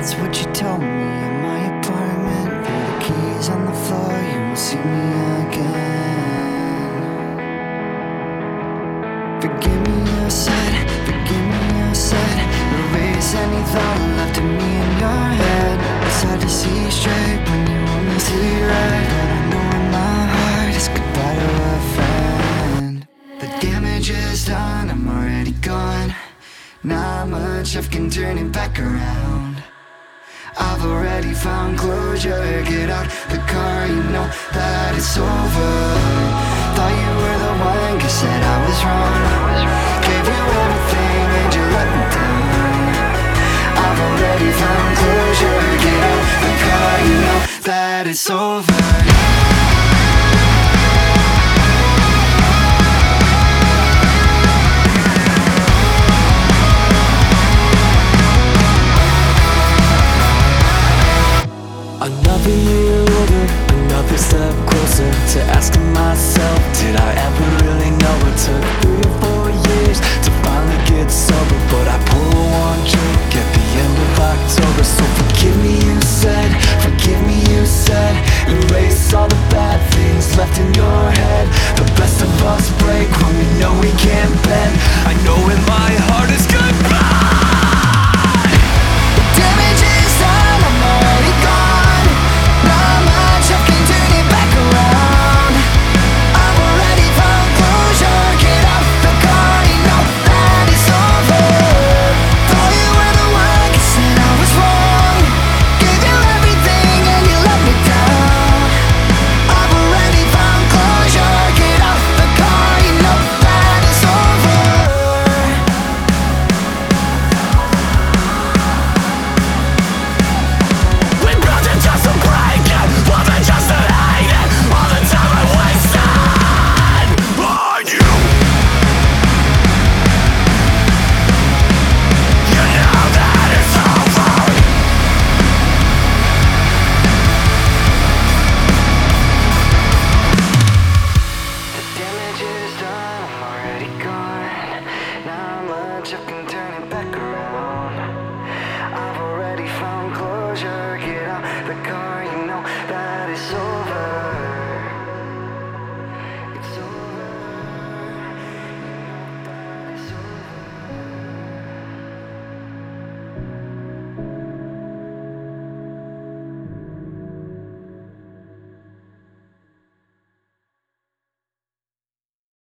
That's what you told me in my apartment. Leave the keys on the floor, you won't see me again. Forgive me, you said, forgive me, you said. Erase any thought left of me in your head. It's hard to see straight when you only see red, but I know in my heart it's goodbye to a friend. The damage is done, I'm already gone. Not much left can turn it back around. I've already found closure. Get out the car, you know that it's over. Thought you were the one, guess that I was wrong. Gave you everything and you let me down. I've already found closure. Get out the car, you know that it's over.